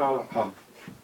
好。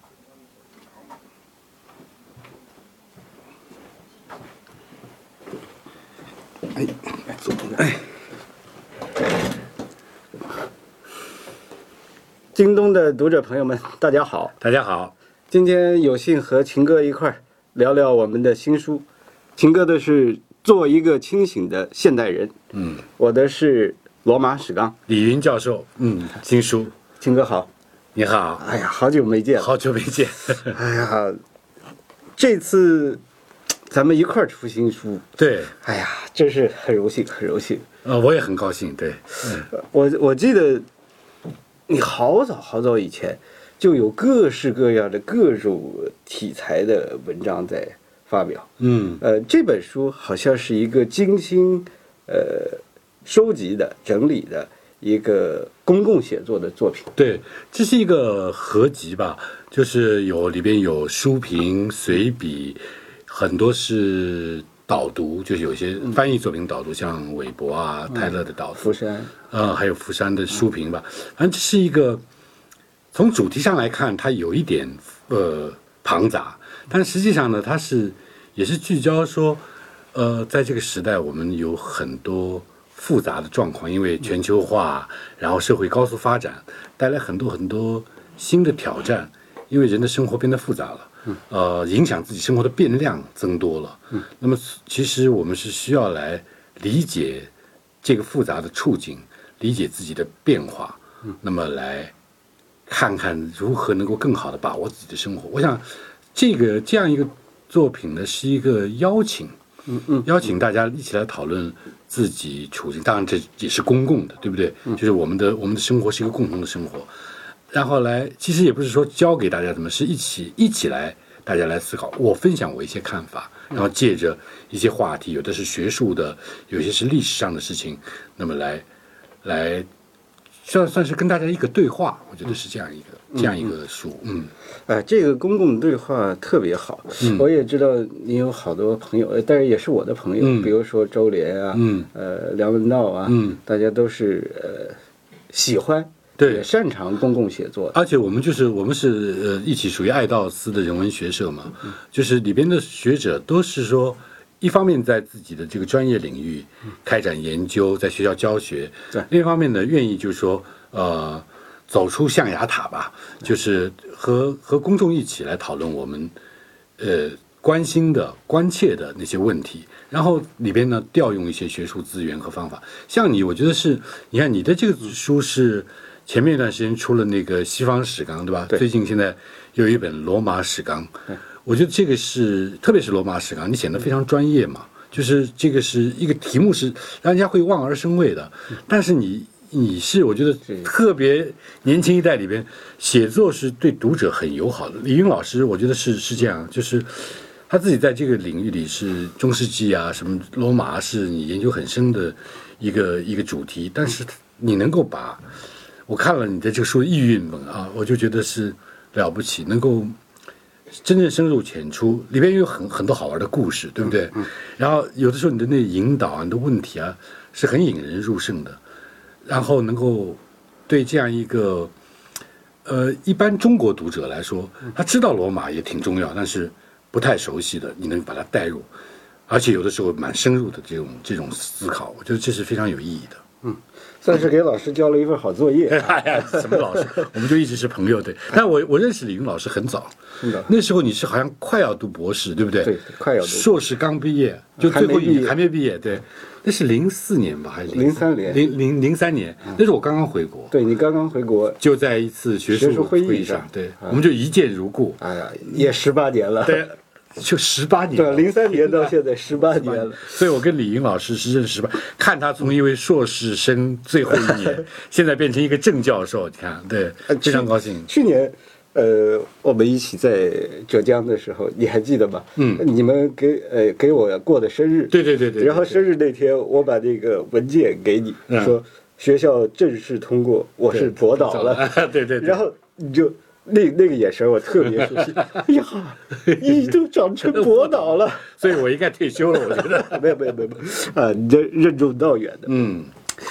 京东的读者朋友们，大家好！ 大家好， 今天有幸和秦哥一块儿聊聊我们的新书。秦哥的是《做一个清醒的现代人》，我的是《罗马史纲》。 李云教授，新书。 秦哥好。 你好。 哎呀，好久没见了。 好久没见。 哎呀，这次咱们一块儿出新书。 对。 哎呀，真是很荣幸，很荣幸。 我也很高兴。对。 我记得你好早以前就有各式各样的各种题材的文章在发表。这本书好像是一个精心收集的、整理的一个公共写作的作品。 对，这是一个合集吧，就是里边有书评、随笔，很多是导读，就是有些翻译作品导读，像韦伯啊、泰勒的导读， 福山， 还有福山的书评吧。反正这是一个从主题上来看，它有一点庞杂，但实际上呢，它也是聚焦说，在这个时代，我们有很多复杂的状况，因为全球化，然后社会高速发展，带来很多新的挑战，因为人的生活变得复杂了，影响自己生活的变量增多了。那么其实我们是需要来理解这个复杂的处境，理解自己的变化，那么来看看如何能够更好的把握自己的生活。我想这样一个作品呢，是一个邀请，邀请大家一起来讨论自己处境。当然这也是公共的，对不对？就是我们的生活是一个共同的生活，然后其实也不是说教给大家怎么，是一起来大家来思考。我分享我一些看法，然后借着一些话题，有的是学术的，有些是历史上的事情，那么来算是跟大家一个对话。我觉得是这样一个书。 这个公共对话特别好。我也知道你有好多朋友，但是也是我的朋友，比如说周濂啊，梁文道啊，大家都是喜欢， 对， 也擅长公共写作。 而且我们是一起属于爱道司的人文学社嘛，就是里边的学者都是说，一方面在自己的这个专业领域开展研究，在学校教学，另一方面呢，愿意就是说走出象牙塔吧，就是和公众一起来讨论我们关心的、关切的那些问题，然后里边呢调用一些学术资源和方法。像我觉得你看你的这个书是前面一段时间出了那个西方史纲，对吧？ 对。 最近现在有一本罗马史纲，我觉得这个特别是罗马史纲，你显得非常专业嘛，就是这个是一个题目是让人家会望而生畏的，但是你是我觉得特别年轻一代里边写作是对读者很友好的。李云老师我觉得是这样，就是他自己在这个领域里是中世纪啊，什么罗马是你研究很深的一个主题，但是你能够我看了你的这个书的意蕴啊，我就觉得是了不起，能够真正深入浅出，里边有很多好玩的故事，对不对？然后有的时候你的那引导啊，你的问题啊，是很引人入胜的。然后能够对这样一个一般中国读者来说，他知道罗马也挺重要，但是不太熟悉的，你能把它带入，而且有的时候蛮深入的这种思考，我觉得这是非常有意义的。 算是给老师交了一份好作业。 哎呀，什么老师？我们就一直是朋友，对。但我认识李云老师很早，那时候你是好像快要读博士，对不对？ 对，快要读。 硕士刚毕业，就最后一年还没毕业，对。那是04年吧，还是 03年 ？03年，那是我刚刚回国。 对，你刚刚回国， 就在一次学术会议上，对，我们就一见如故。 哎呀，也18年了。 对。就18年， 对，03年到现在18年了。 所以我跟李云老师是认识18，看他从一位硕士生最后一年，现在变成一个正教授，你看，对，非常高兴。 去年，我们一起在浙江的时候，你还记得吗？你们给我过的生日， 对。 然后生日那天，我把这个文件给你，说学校正式通过，我是博导了。 对。 然后你就。那个眼神我特别熟悉。哎呀，你都长成博导了， 所以我应该退休了。我觉得没有啊，你这任重道远的。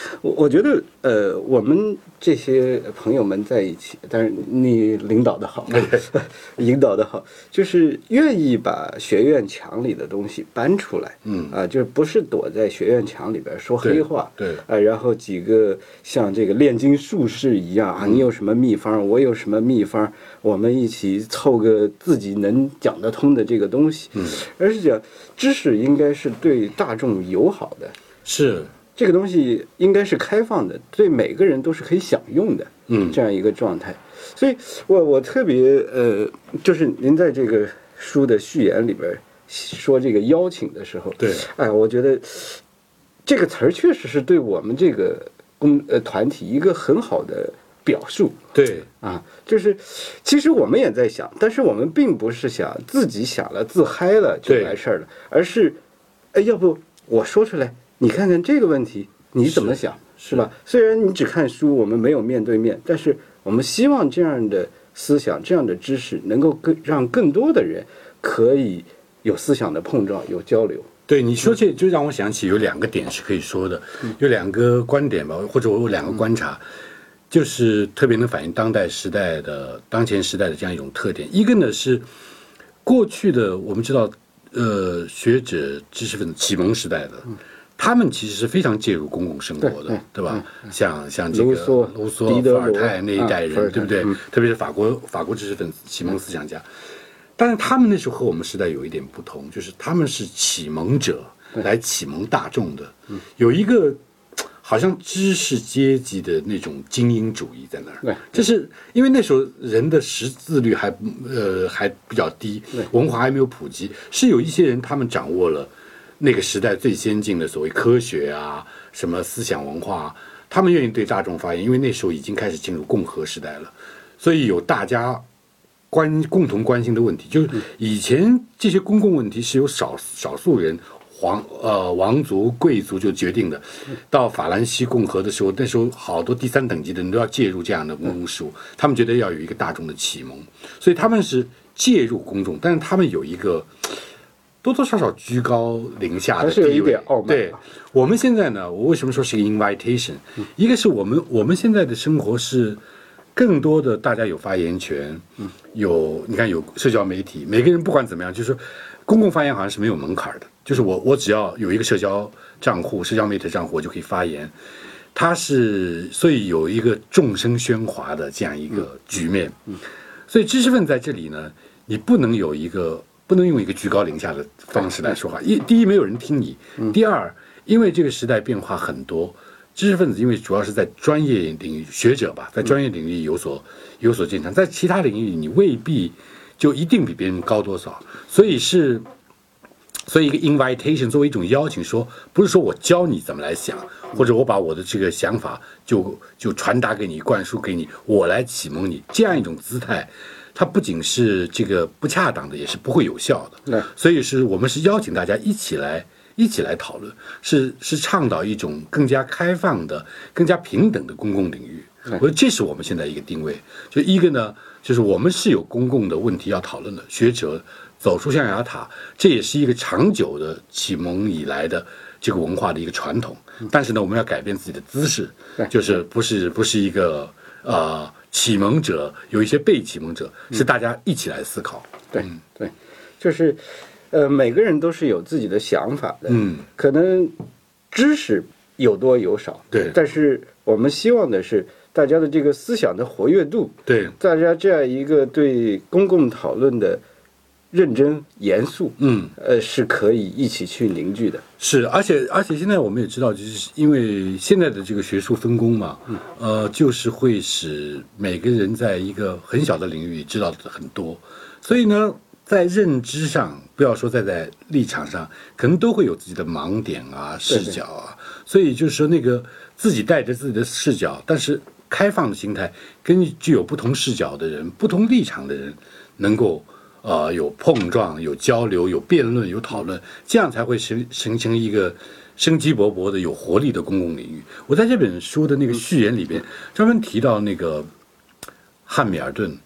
我觉得我们这些朋友们在一起，但是你领导的好，引导的好，就是愿意把学院墙里的东西搬出来，就是不是躲在学院墙里边说黑话， 对， 然后几个像这个炼金术士一样啊，你有什么秘方，我有什么秘方，我们一起凑个自己能讲得通的这个东西，而是讲知识应该是对大众友好的， 是。 这个东西应该是开放的，对每个人都是可以享用的，这样一个状态。所以我特别就是您在这个书的序言里边说这个邀请的时候， 对， 我觉得这个词儿确实是对我们这个团体一个很好的表述。 对就是其实我们也在想，但是我们并不是想自己想了自嗨了就完事儿了，而是要不我说出来。你看看这个问题你怎么想，是吧？虽然你只看书，我们没有面对面，但是我们希望这样的思想、这样的知识能够让更多的人可以有思想的碰撞、有交流。 对，你说这就让我想起有2个点是可以说的，有2个观点吧，或者我有2个观察，就是特别能反映当前时代的这样一种特点。一个呢是过去的我们知道，学者、知识分子启蒙时代的。他们其实是非常介入公共生活的，对吧？像这个卢梭、伏尔泰那一代人，对不对？特别是法国知识分子、启蒙思想家。但是他们那时候和我们时代有一点不同，就是他们是启蒙者来启蒙大众的，有一个好像知识阶级的那种精英主义在那儿。这是因为那时候人的识字率还比较低，文化还没有普及，是有一些人他们掌握了。那个时代最先进的所谓科学啊，什么思想文化，他们愿意对大众发言，因为那时候已经开始进入共和时代了，所以有大家共同关心的问题。就是以前这些公共问题是由少数人王族贵族就决定的，到法兰西共和的时候，那时候好多第3等级的人都要介入这样的公共事务，他们觉得要有一个大众的启蒙，所以他们是介入公众，但是他们有一个。多多少少居高临下的地位， 还是有一点傲慢。 对，我们现在呢，我为什么说是一个 invitation？一个是我们现在的生活是更多的大家有发言权，你看有社交媒体，每个人不管怎么样，就是说公共发言好像是没有门槛的，就是我只要有一个社交媒体账户，我就可以发言。所以有一个众声喧哗的这样一个局面。所以知识分子在这里呢，你不能用一个居高临下的方式来说话。第一，没有人听你；第二，因为这个时代变化很多，知识分子因为主要是在专业领域，学者吧，在专业领域有所见长，在其他领域你未必就一定比别人高多少。所以一个 invitation 作为一种邀请，说不是说我教你怎么来想，或者我把我的这个想法就传达给你、灌输给你，我来启蒙你，这样一种姿态。它不仅是这个不恰当的，也是不会有效的。所以我们是邀请大家一起来讨论，是倡导一种更加开放的、更加平等的公共领域。我觉得这是我们现在一个定位。就一个呢，就是我们是有公共的问题要讨论的，学者走出象牙塔，这也是一个长久的启蒙以来的这个文化的一个传统。但是呢，我们要改变自己的姿势，就是不是一个启蒙者，有一些被启蒙者，是大家一起来思考。 对，就是每个人都是有自己的想法的，可能知识有多有少， 对， 但是我们希望的是大家的这个思想的活跃度， 对， 大家这样一个对公共讨论的认真严肃，是可以一起去凝聚的。 是，而且现在我们也知道，就是因为现在的这个学术分工嘛，就是会使每个人在一个很小的领域知道的很多，所以呢，在认知上，不要说在立场上，可能都会有自己的盲点啊、视角啊，所以就是说那个自己带着自己的视角，但是开放的心态，跟具有不同视角的人、不同立场的人，能够有碰撞、有交流、有辩论、有讨论，这样才会形成一个生机勃勃的、有活力的公共领域。我在这本书的那个序言里边专门提到那个汉密尔顿，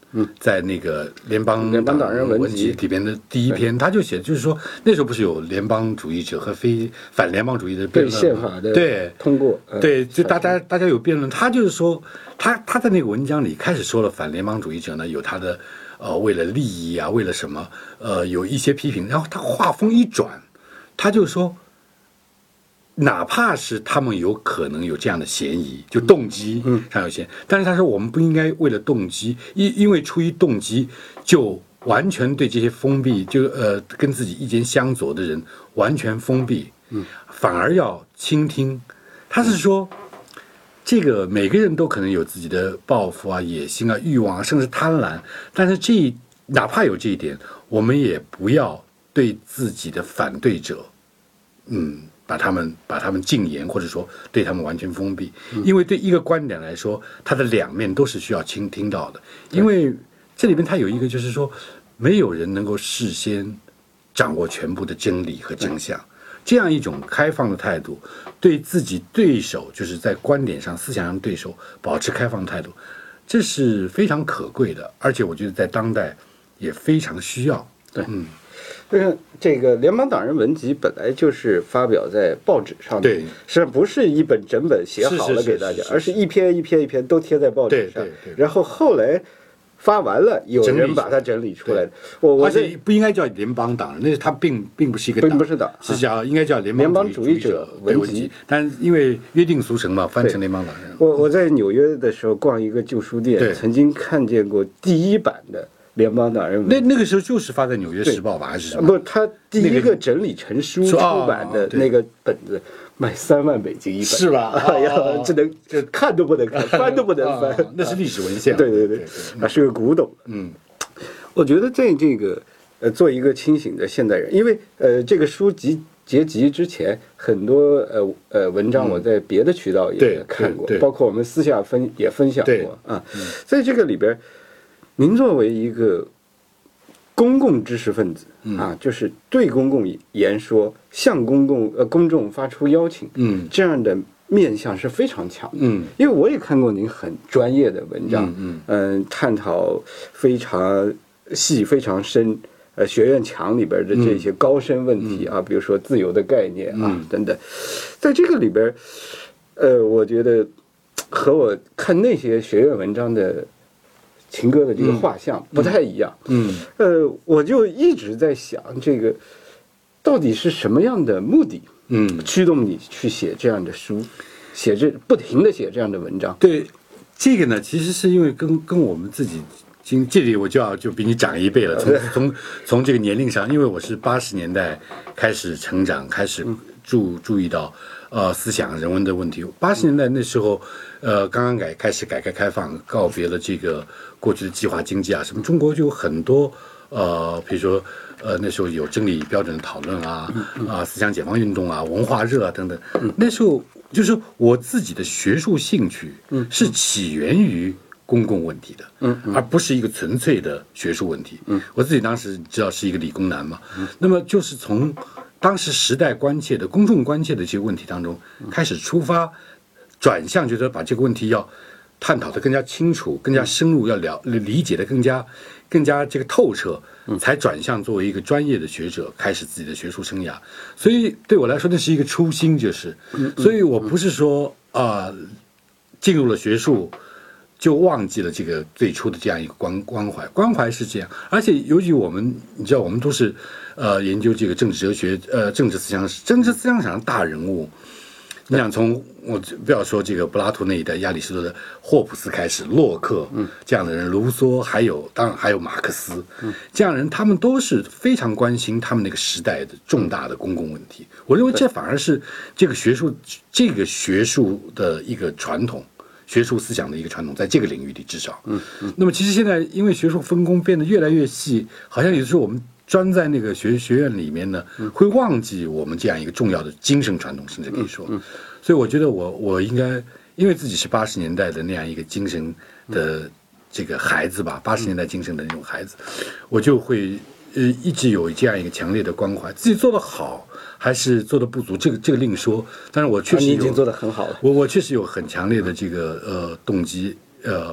在那个联邦党人文集里边的第一篇，他就写，就是说那时候不是有联邦主义者和反联邦主义的辩论， 宪法的对通过， 对，就大家有辩论，他就是说他在那个文章里开始说了反联邦主义者呢有他的为了利益啊，为了什么有一些批评，然后他话锋一转，他就说。哪怕是他们有可能有这样的嫌疑，就动机上有嫌，但是他说我们不应该为了动机，因为出于动机就完全对这些封闭，就跟自己意见相左的人完全封闭，反而要倾听。他是说，这个每个人都可能有自己的抱负啊、野心啊、欲望啊，甚至贪婪，但是哪怕有这一点，我们也不要对自己的反对者，把他们禁言，或者说对他们完全封闭，因为对一个观点来说，它的两面都是需要倾听到的。因为这里边它有一个，就是说，没有人能够事先掌握全部的真理和真相。这样一种开放的态度，对自己对手，就是在观点上、思想上对手保持开放态度，这是非常可贵的，而且我觉得在当代也非常需要。 对，这个联邦党人文集本来就是发表在报纸上的， 对， 实际上不是一本整本写好了给大家，而是一篇一篇一篇都贴在报纸上，然后后来发完了，有人把它整理出来的。 而且不应该叫联邦党人，那它并不是一个党， 并不是党， 是应该叫联邦主义者文集。但因为约定俗成嘛，翻成联邦党人。 我在纽约的时候逛一个旧书店，曾经看见过第一版的联邦党人文集。 那个时候就是发在《纽约时报》吧，还是什么？ 不，他第一个整理成书出版的那个本子。卖3万美金一本， 是吧？ 哎呀，这看都不能看，翻都不能翻， 那是历史文献。 对，是个古董。我觉得在这个做一个清醒的现代人，因为这个书结集之前，很多文章我在别的渠道也看过，包括我们私下也分享过啊。在这个里边，您作为一个公共知识分子啊，就是对公共言说，向公众发出邀请，这样的面向是非常强的。因为我也看过您很专业的文章，探讨非常细、非常深，学院墙里边的这些高深问题啊，比如说自由的概念啊等等，在这个里边，我觉得和我看那些学院文章的情歌的这个画像不太一样。我就一直在想，这个到底是什么样的目的，驱动你去写这样的书，不停的写这样的文章？ 对，这个呢，其实是因为跟我们自己，这里我就比你长1倍了。从这个年龄上，因为我是80年代开始成长，开始注意到思想人文的问题。80年代那时候，刚刚开始改革开放，告别了这个过去的计划经济啊，什么中国就有很多比如说那时候有真理标准的讨论啊，思想解放运动啊，文化热啊等等。那时候就是我自己的学术兴趣是起源于公共问题的，而不是一个纯粹的学术问题。我自己当时知道是一个理工男嘛，那么就是从当时时代关切的、公众关切的这些问题当中开始出发，转向觉得把这个问题要探讨的更加清楚、更加深入，要理解的更加这个透彻，才转向作为一个专业的学者开始自己的学术生涯。所以对我来说，那是一个初心，所以我不是说进入了学术就忘记了这个最初的这样一个关怀是这样。而且尤其你知道我们都是研究这个政治哲学、政治思想上的大人物。你想从我不要说这个柏拉图那一代，亚里士多德、霍布斯开始，洛克这样的人，卢梭，当然还有马克思这样的人，他们都是非常关心他们那个时代的重大的公共问题。我认为这反而是这个学术的一个传统，学术思想的一个传统，在这个领域里至少。那么其实现在因为学术分工变得越来越细，好像有时候我们专在那个学院里面呢，会忘记我们这样一个重要的精神传统，甚至可以说。所以我觉得我应该，因为自己是80年代的那样一个精神的这个孩子吧，80年代精神的那种孩子，我就会一直有这样一个强烈的关怀，自己做得好还是做得不足，这个另说。但是我确实你已经做得很好了。 我确实有很强烈的这个动机，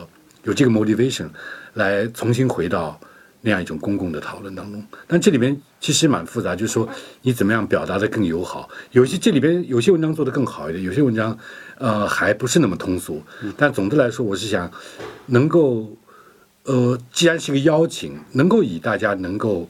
有这个 motivation 来重新回到那样一种公共的讨论当中。但这里边其实蛮复杂，就是说你怎么样表达的更友好。这里边有些文章做得更好一点，有些文章还不是那么通俗。但总的来说，我是想能够既然是一个邀请，能够以大家能够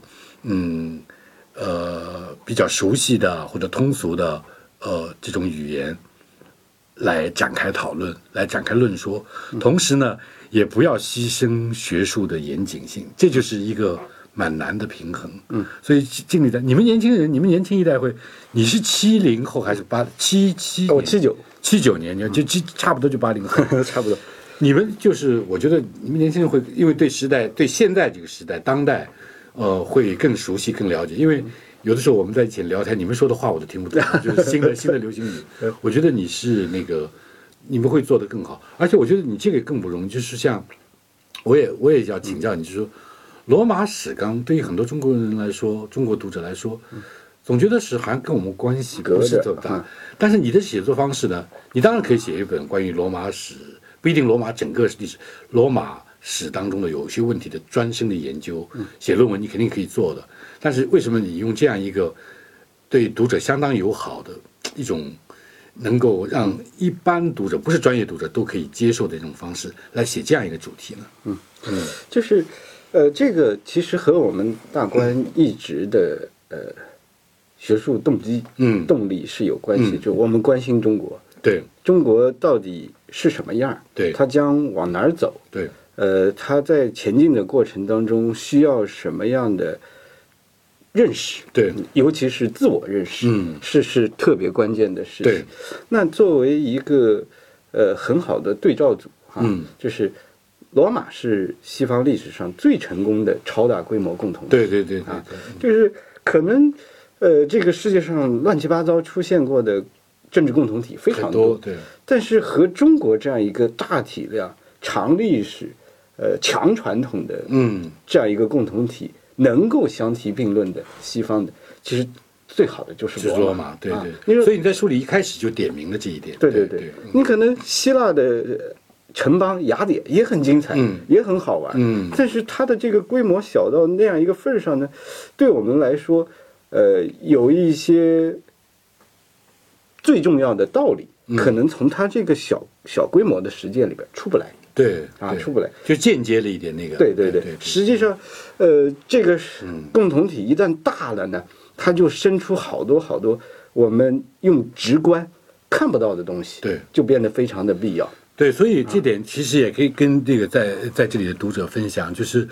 比较熟悉的或者通俗的这种语言来展开讨论，来展开论说，同时呢，也不要牺牲学术的严谨性，这就是一个蛮难的平衡。所以经理的，你们年轻人，你们年轻一代你是70后还是79年，就差不多就80后， 差不多。 你们就是我觉得你们年轻人会因为对现在这个时代当代会更熟悉更了解，因为有的时候我们在一起聊天，你们说的话我都听不懂，就是新的流行语。我觉得你们会做得更好，而且我觉得你这个更不容易，就是像我也要请教你，就是说罗马史纲对于很多中国人来说，中国读者来说，总觉得是好像跟我们关系不是这么大。但是你的写作方式呢，你当然可以写一本关于罗马史，不一定罗马整个历史，罗马史当中的有些问题的专深的研究，写论文你肯定可以做的。但是为什么你用这样一个对读者相当友好的一种能够让一般读者不是专业读者都可以接受的一种方式来写这样一个主题呢？ 就是这个其实和我们大观一直的学术动机动力是有关系，就我们关心中国， 对中国到底是什么样， 对， 它将往哪儿走， 对， 它在前进的过程当中需要什么样的认识， 对， 尤其是自我认识，是特别关键的事情。 对， 那作为一个很好的对照组就是罗马是西方历史上最成功的超大规模共同体。 对， 就是可能这个世界上乱七八糟出现过的政治共同体非常多， 对， 但是和中国这样一个大体量、长历史、强传统的这样一个共同体能够相提并论的西方的，其实最好的就是罗马。 对，所以你在书里一开始就点明了这一点。 对，你可能希腊的城邦雅典也很精彩，也很好玩，但是它的这个规模小到那样一个份儿上呢，对我们来说，有一些最重要的道理，可能从它这个小规模的实践里边出不来。 对出不来， 就间接了一点那个。 对，实际上，这个共同体一旦大了呢，它就生出好多我们用直观看不到的东西， 对， 就变得非常的必要。 对，所以这点其实也可以跟这个在这里的读者分享，就是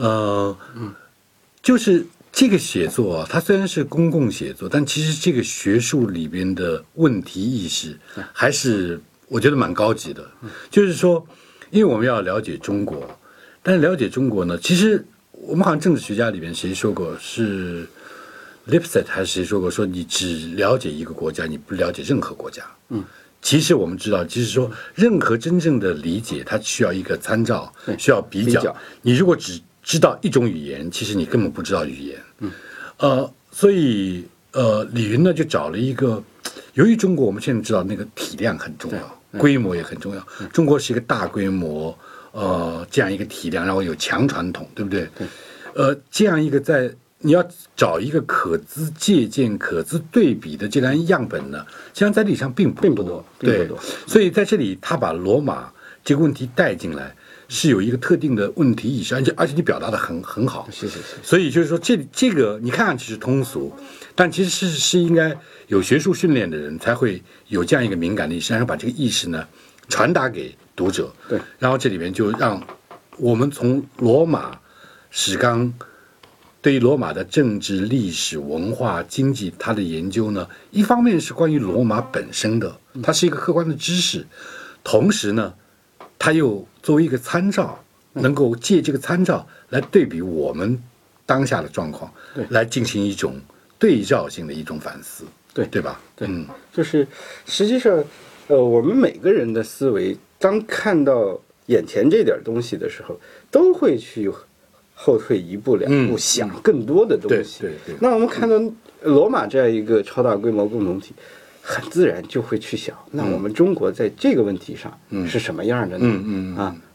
就是这个写作啊，它虽然是公共写作，但其实这个学术里边的问题意识还是我觉得蛮高级的。就是说，因为我们要了解中国，但是了解中国呢，其实我们好像政治学家里边谁说过，是 Lipset 还是谁说过，说你只了解一个国家，你不了解任何国家。其实我们知道，就是说任何真正的理解，它需要一个参照，需要比较。你如果只知道一种语言，其实你根本不知道语言。所以李云呢就找了一个，由于中国我们现在知道那个体量很重要，规模也很重要。中国是一个大规模这样一个体量，然后有强传统，对不对？这样一个你要找一个可资借鉴、可资对比的这样样本呢，实际上在历史上并不多。对，所以在这里他把罗马这个问题带进来，是有一个特定的问题意识，而且你表达的很好。 是。 所以就是说这个你看上去是通俗，但其实是应该有学术训练的人才会有这样一个敏感的意识，然后把这个意识呢传达给读者。 对， 然后这里面就让我们从罗马史纲对于罗马的政治、历史、文化、经济，它的研究呢，一方面是关于罗马本身的，它是一个客观的知识，同时呢，它又作为一个参照，能够借这个参照来对比我们当下的状况，来进行一种对照性的一种反思，对吧？ 对，就是实际上，我们每个人的思维，当看到眼前这点东西的时候，都会去后退一步两步，想更多的东西。 对。 那我们看到罗马这样一个超大规模共同体，很自然就会去想，那我们中国在这个问题上是什么样的呢？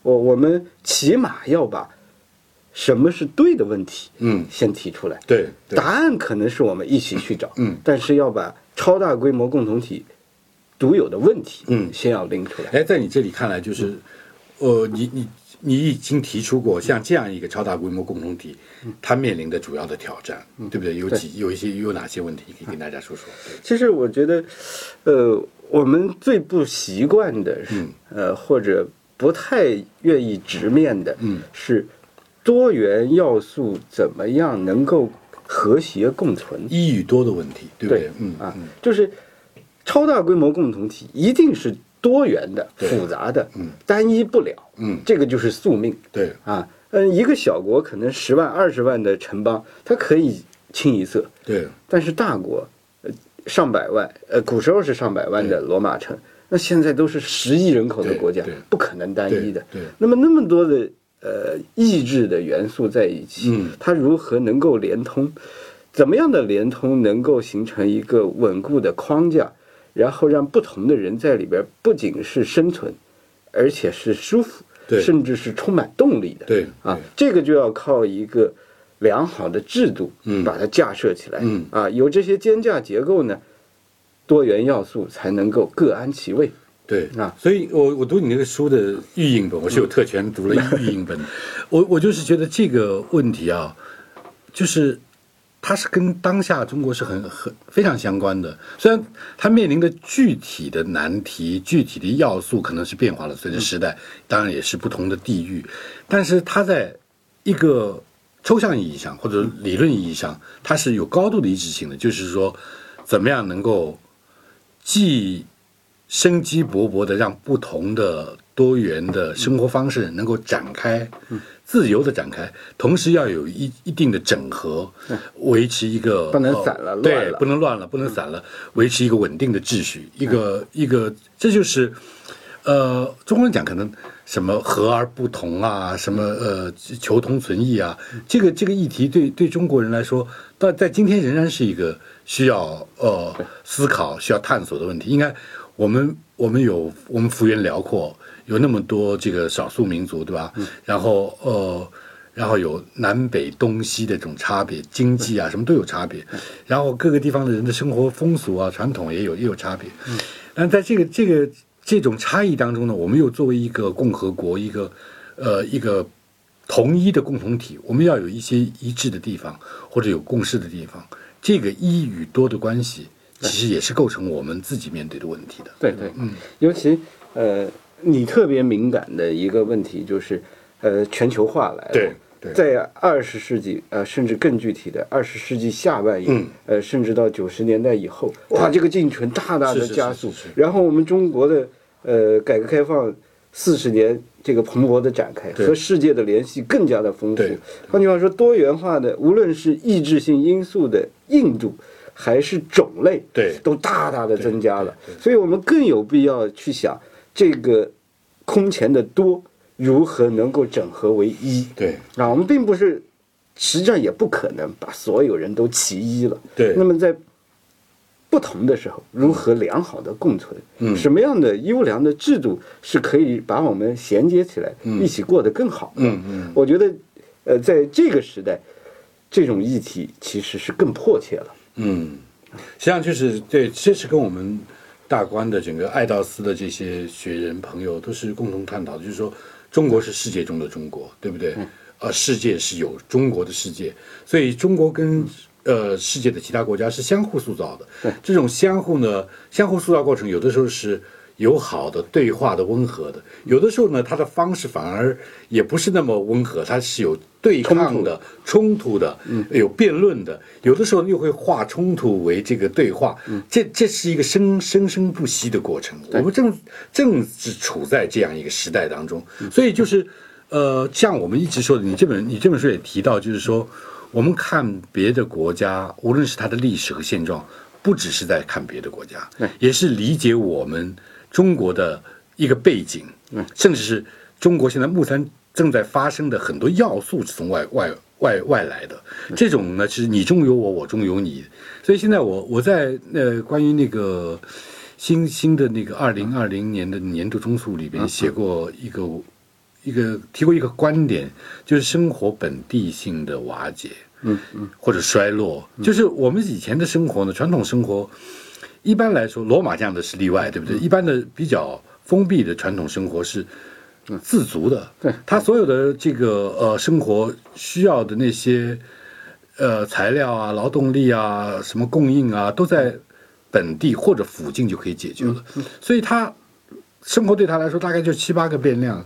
我们起码要把什么是对的问题，先提出来。 对， 答案可能是我们一起去找，但是要把超大规模共同体独有的问题，先要拎出来。 哎，在你这里看来，就是，你已经提出过像这样一个超大规模共同体，它面临的主要的挑战，对不对？有哪些问题可以跟大家说说？ 其实我觉得，我们最不习惯的是，或者不太愿意直面的，是多元要素怎么样能够和谐共存？ 一与多的问题，对不对？ 就是超大规模共同体一定是多元的、复杂的，单一不了，这个就是宿命。 对啊，一个小国可能10万、20万的城邦，它可以清一色， 对， 但是大国，上百万，古时候是上百万的罗马城，那现在都是10亿人口的国家，不可能单一的。 对， 那么多的意志的元素在一起，它如何能够连通？怎么样的连通能够形成一个稳固的框架？然后让不同的人在里边不仅是生存，而且是舒服，甚至是充满动力的。 对啊，这个就要靠一个良好的制度，把它架设起来。啊，有这些肩架结构呢，多元要素才能够各安其位。 对啊，所以我读你那个书的预印本，我是有特权读了预印本，我就是觉得这个问题啊，就是它是跟当下中国是非常相关的。虽然它面临的具体的难题、具体的要素可能是变化了，随着时代，当然也是不同的地域，但是它在一个抽象意义上或者理论意义上，它是有高度的一致性的。就是说，怎么样能够既生机勃勃的让不同的多元的生活方式能够展开，自由的展开，同时要有一定的整合，维持一个不能散了， 对，不能乱了，不能散了，维持一个稳定的秩序，一个，这就是中国人讲可能什么和而不同啊，什么求同存异啊，这个议题对中国人来说，在今天仍然是一个需要思考、需要探索的问题。应该我们幅员辽阔。有那么多这个少数民族，对吧？然后有南北东西的这种差别，经济啊什么都有差别，然后各个地方的人的生活风俗啊传统也有差别。但在这种差异当中呢，我们又作为一个共和国，一个统一的共同体，我们要有一些一致的地方或者有共识的地方。这个一与多的关系，其实也是构成我们自己面对的问题的。 对，尤其你特别敏感的一个问题就是，全球化来了。 对， 在20世纪，甚至更具体的20世纪下半叶，甚至到90年代以后，哇，这个进程大大的加速。然后我们中国的改革开放40年这个蓬勃的展开，和世界的联系更加的丰富。换句话说，多元化的无论是抑制性因素的硬度，还是种类，都大大的增加了。所以我们更有必要去想。这个空前的多如何能够整合为一？我们并不是，实际上也不可能把所有人都齐一了。那么在不同的时候，如何良好的共存？什么样的优良的制度是可以把我们衔接起来，一起过得更好？我觉得，在这个时代，这种议题其实是更迫切了。 实际上就是对，这是跟我们大观的整个爱道斯的这些学人朋友都是共同探讨的，就是说中国是世界中的中国，对不对？世界是有中国的世界，所以中国跟世界的其他国家是相互塑造的。这种相互塑造过程，有的时候是友好的、对话的、温和的；有的时候呢，它的方式反而也不是那么温和，它是有对抗的、冲突的，有辩论的；有的时候又会化冲突为这个对话。这是一个生不息的过程。我们正是处在这样一个时代当中，所以就是像我们一直说的，你这本书也提到，就是说我们看别的国家，无论是它的历史和现状，不只是在看别的国家，也是理解我们中国的一个背景，甚至是中国现在目前正在发生的很多要素是从外来的。这种呢，是你中有我，我中有你。所以现在我在关于那个新的那个2020年的年度综述里边写过一提过一个观点，就是生活本地性的瓦解，或者衰落。就是我们以前的生活呢，传统生活，一般来说，罗马这样的是例外，对不对？一般的比较封闭的传统生活是自足的， 对， 他所有的这个生活需要的那些材料啊、劳动力啊、什么供应啊，都在本地或者附近就可以解决了。所以他生活对他来说大概就7、8个变量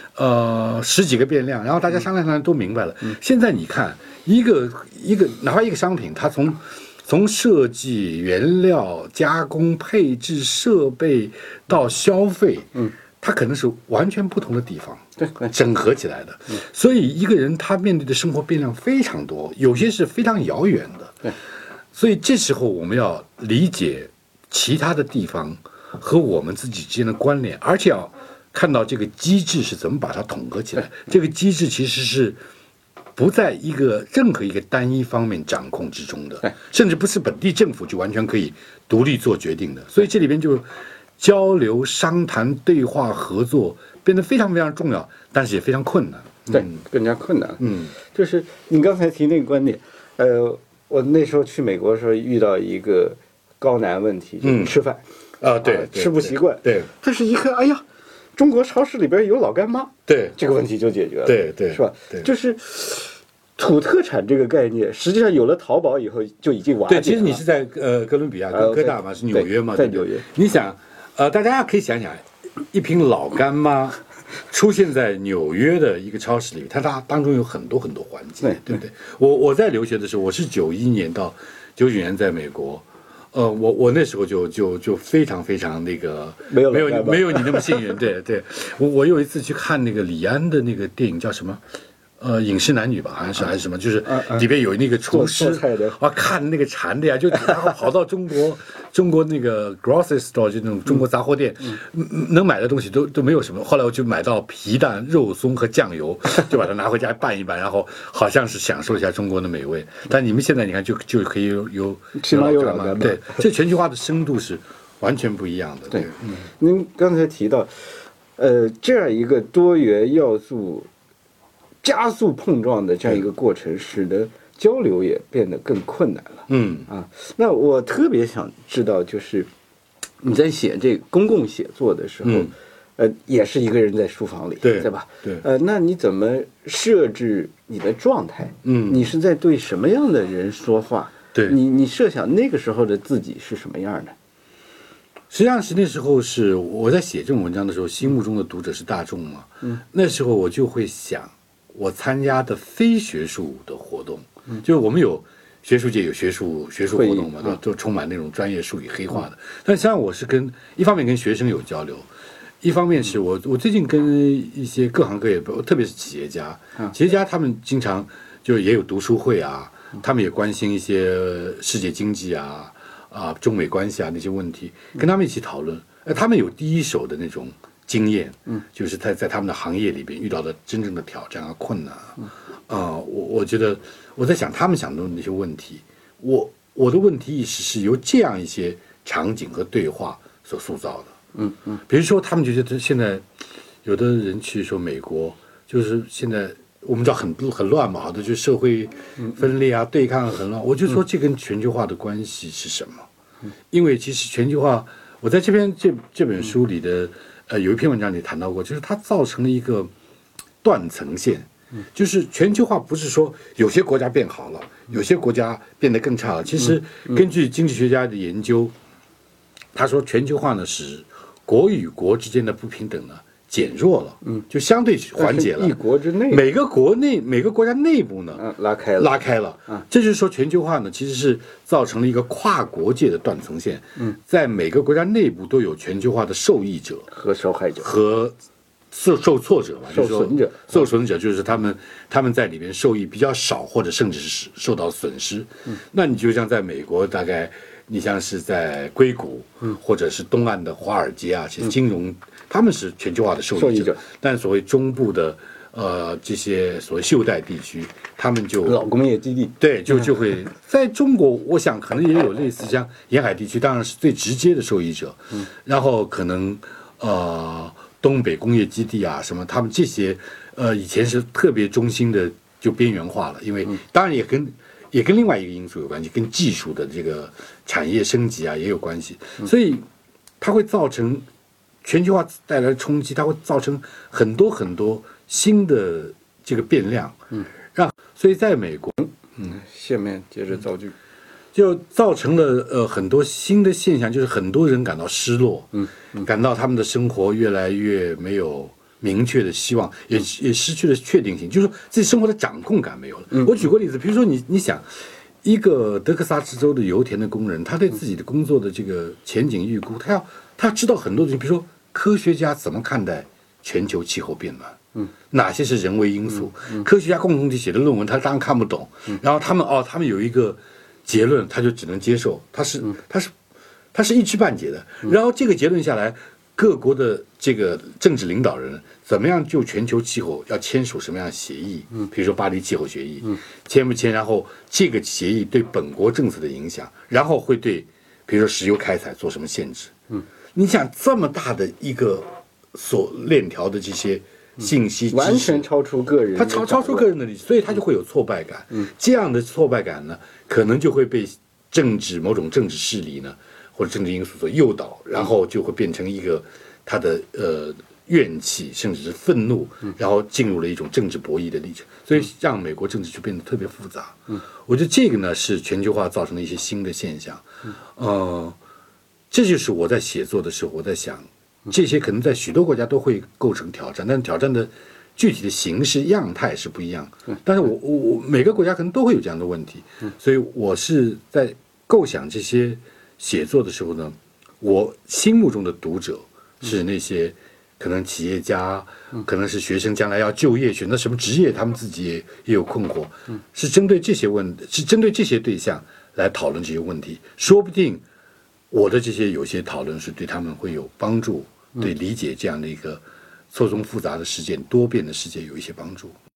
，10几个变量，然后大家商量都明白了。现在你看一个哪怕一个商品，它从设计、原料、加工、配置、设备到消费，它可能是完全不同的地方， 对， 整合起来的。所以一个人他面对的生活变量非常多，有些是非常遥远的。 对， 所以这时候我们要理解其他的地方和我们自己之间的关联，而且要看到这个机制是怎么把它统合起来。这个机制其实是不在任何一个单一方面掌控之中的，甚至不是本地政府就完全可以独立做决定的。所以这里边就交流、商谈、对话、合作变得非常非常重要，但是也非常困难。 对，更加困难。就是你刚才提那个观点，我那时候去美国的时候遇到一个高难问题，就是吃饭对， 吃不习惯。 对， 但是一看，哎呀，中国超市里边有老干妈， 对， 这个问题就解决了。 对， 是吧？ 对， 就是土特产这个概念，实际上有了淘宝以后就已经瓦解了。 对，其实你是在哥伦比亚，哥大嘛，是纽约嘛， 在纽约。 你想，大家可以想想，一瓶老干妈出现在纽约的一个超市里，它当中有很多很多环节，对不对？我在留学的时候，我是91年到99年在美国，我那时候就非常非常那个没有你那么幸运，对，我有一次去看那个李安的那个电影叫什么？饮食男女吧，好像是还是什么，就是里边有那个厨师看那个馋的呀，就然后跑到中国那个 grocery store 就那种中国杂货店，能买的东西都没有什么。后来我就买到皮蛋、肉松和酱油，就把它拿回家拌一拌，然后好像是享受一下中国的美味。但你们现在你看就可以有起码有老干妈， 对，这全球化的深度是完全不一样的。 对，您刚才提到，这样一个多元要素加速碰撞的这样一个过程，使得交流也变得更困难了。那我特别想知道，就是你在写这个公共写作的时候，也是一个人在书房里，对吧？ 对。 那你怎么设置你的状态？你是在对什么样的人说话？ 对， 你设想那个时候的自己是什么样的？ 实际上是那时候是我在写这种文章的时候，心目中的读者是大众嘛。那时候我就会想。我参加的非学术的活动，就是我们有学术界有学术活动嘛，都充满那种专业术语黑化的。但实际上我是一方面跟学生有交流，一方面是我最近跟一些各行各业，特别是企业家，他们经常就也有读书会啊，他们也关心一些世界经济啊、中美关系啊那些问题，跟他们一起讨论。他们有第一手的那种经验，就是在他们的行业里边遇到的真正的挑战和困难我觉得我在想他们想的那些问题，我的问题意识是由这样一些场景和对话所塑造的。比如说他们就觉得现在有的人去说美国，就是现在我们知道很乱嘛，好的，就社会分裂啊，对抗很乱。我就说这跟全球化的关系是什么？因为其实全球化，我在这本书里的。有一篇文章里谈到过，就是它造成了一个断层线，就是全球化不是说有些国家变好了，有些国家变得更差了。其实根据经济学家的研究，他说全球化呢使国与国之间的不平等呢减弱了，就相对缓解了。 一国之内， 每个国家内部呢拉开了。 这就是说全球化呢其实是造成了一个跨国界的断层线。在每个国家内部都有全球化的受益者和受害者和受挫折吧，受损者就是他们在里面受益比较少，或者甚至是受到损失。那你就像在美国，大概你像是在硅谷，或者是东岸的华尔街啊，其实金融。他们是全球化的受益者，但所谓中部的这些所谓袖带地区，他们就老工业基地， 对，就会在中国，我想可能也有类似像沿海地区，当然是最直接的受益者。然后可能东北工业基地啊什么，他们这些以前是特别中心的就边缘化了，因为当然也跟另外一个因素有关系，跟技术的这个产业升级啊也有关系，所以它会造成全球化带来的冲击，它会造成很多很多新的这个变量，所以在美国， 下面接着造句， 就造成了很多新的现象，就是很多人感到失落，感到他们的生活越来越没有明确的希望，也失去了确定性，就是说自己生活的掌控感没有了。我举个例子，比如说你想，一个德克萨斯州的油田的工人，他对自己的工作的这个前景预估，他要知道很多东西，比如说科学家怎么看待全球气候变暖。哪些是人为因素？科学家共同体写的论文，他当然看不懂。然后他们有一个结论，他就只能接受，他是一知半解的。然后这个结论下来，各国的这个政治领导人怎么样就全球气候要签署什么样的协议？比如说巴黎气候协议，签不签？然后这个协议对本国政策的影响，然后会对比如说石油开采做什么限制？你想这么大的一个所链条的这些信息完全超出个人， 他超出个人的理解，所以他就会有挫败感。这样的挫败感呢，可能就会被某种政治势力呢，或者政治因素所诱导，然后就会变成一个他的怨气，甚至是愤怒，然后进入了一种政治博弈的历程，所以让美国政治就变得特别复杂。我觉得这个呢是全球化造成的一些新的现象。这就是我在写作的时候，我在想。这些可能在许多国家都会构成挑战，但是挑战的具体的形式样态是不一样。但是我每个国家可能都会有这样的问题，所以我是在构想这些写作的时候呢，我心目中的读者是那些可能企业家，可能是学生将来要就业选择什么职业，他们自己也有困惑，是针对这些对象来讨论这些问题，说不定。我的这些有些讨论是对他们会有帮助，对理解这样的一个错综复杂的世界、多变的世界有一些帮助。